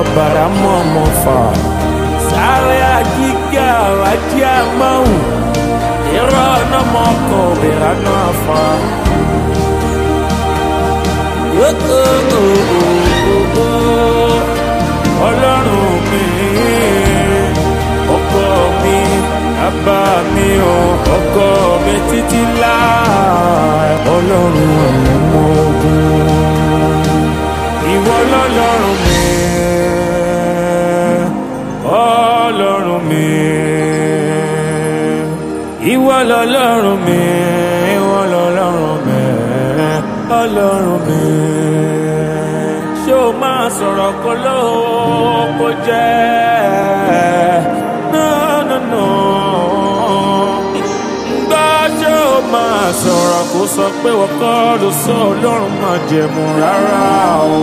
baramomofa sare agiga wadia mau irana moko berana fa Ọlọ́run mi ọkọ mi bàbá mi ọkọ mi títí láì Ọlọ́run àwọn ọmọ ogun ìwọ lọ́lọ́run mi Ọlọ́run mi ìwọ lọ́lọ́run mi ìwọ lọ́lọ́run mi Ọlọ́run mi ṣé o máa sọ̀rọ̀ kó lóò kó jẹ́ no gbọ́ ṣé o máa sọ̀rọ̀ kó sọ pé wọ́n kọ́ ló sọ Ọlọ́run máa jẹ̀mú rárá o.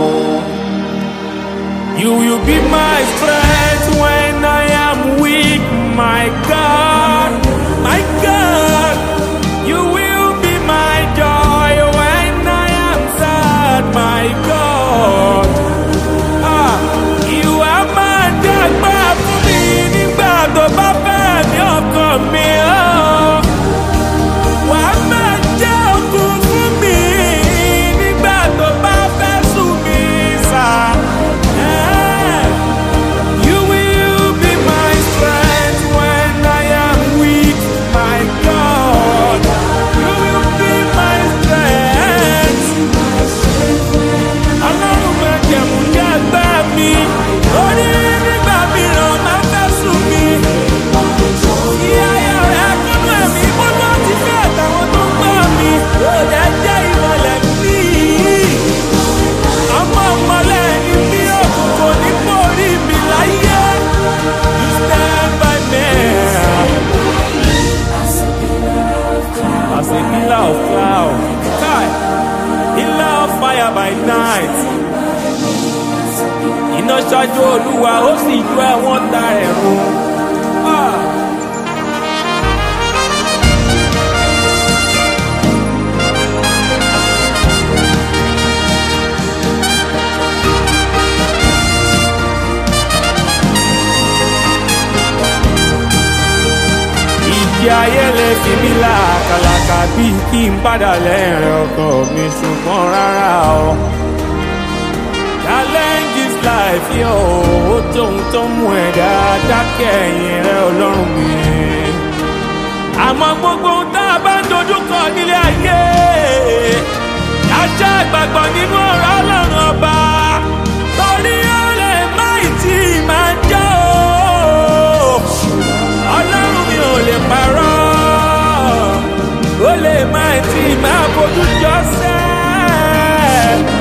You will be my strength when I am weak, my God, my God. You will be my joy when I am sad, my God. You are my dagba fún mi nígbà tó bá fẹ́ ní ọkàn mi. Wà á máa jẹ́ òkun fún mi nígbà tó bá fẹ́ sùn mí sá. You will be my strength when I am weak, my God. You will be my strength. Ọlọ́run máa jẹ̀mú jágbá mi. Orí nígbà mìíràn máa fẹ́ sùn mí. Ìyá rẹ̀ kúnnú ẹ̀mí bọ́lá ti fẹ́ àtàwọn tó ń gbọ́ mi. Òjá jẹ́ ìmọ̀lẹ̀ mi. Ọmọ ọmọlẹ̀ ni mí òkùnkùn nípò orí mi láyé. You stand by me. As a pillar of cloud. Pillar of fire by night. Iná ṣáájú Olúwa ó sì ju ẹ̀wọ̀n ta ẹ̀rù. Ìjì ayé lè fi mí làkàlàkà bíi kí n padà lẹ́rìn ọkàn mi ṣùgbọ́n rárá o. Challenges life yóò tóun tó mú ẹ̀dá dákẹ́ ẹ̀yìn rẹ Ọlọ́run mi. Àmọ́ gbogbo tá a bá ń dojúkọ nílé ayé ajá ìgbàgbọ́ nínú ọ̀rọ̀ Ọlọ́run ọba torí ó lè má ìtì máa jẹ́ o. Ọlọ́run mi ò lè parọ́ ó lè má ìtì máa fojú jọ sẹ́ẹ̀.